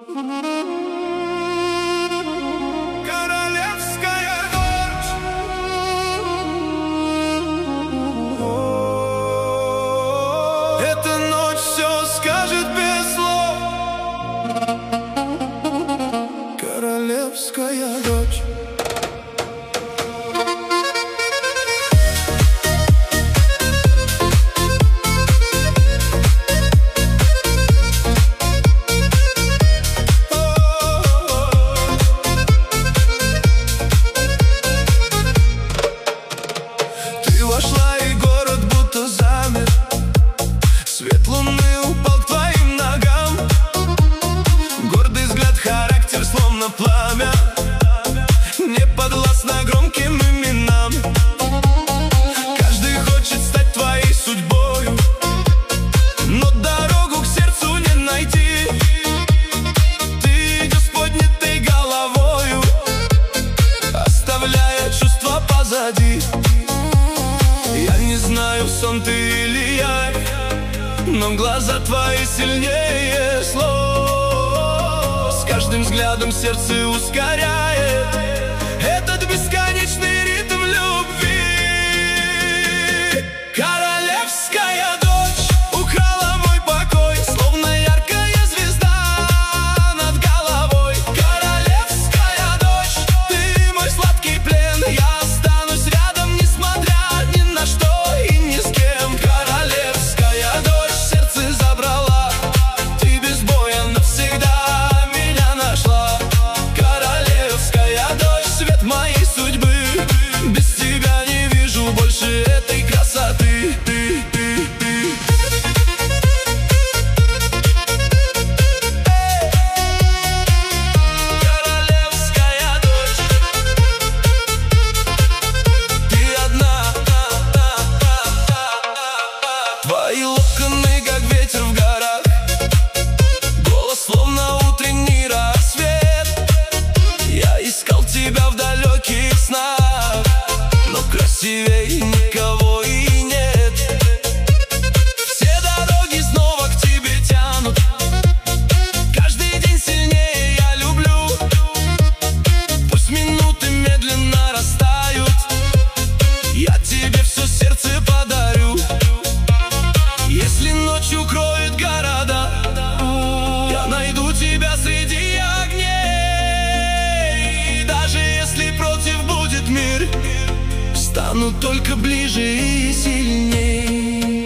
Королевская дочь. Эта ночь все скажет без слов. Королевская дочь. Вошла, и город будто замер. Свет луны упал к твоим ногам. Гордый взгляд, характер словно пламя, не подвластно громким именам. Каждый хочет стать твоей судьбою, но дорогу к сердцу не найти. Ты идешь с поднятой головою, оставляя чувства позади. Я не знаю, сон ты или я, но глаза твои сильнее слов. С каждым взглядом сердце ускоряет этот бесконечный ритм любви. Королевская дочь украла мой покой, словно яркая звезда над головой. Королевская дочь, ты мой сладкий плен. Я останусь рядом, несмотря ни на что и ни с кем. Королевская дочь сердце забрала, ты без боя навсегда меня нашла. Королевская дочь, свет моей судьбы, без тебя не вижу больше этой красоты. Королевская дочь, ты одна. Твои локоны, как ветер в горах, голос словно утренний рассвет. Я искал тебя в далеких снах, но красивей никого и нет. Все дороги снова к тебе тянут, каждый день сильнее я люблю. Пусть минуты медленно растают, я тебе все сердце подарю. Если ночь укроет города, я найду тебя среди огней. И даже если против будет мир, стану только ближе и сильней.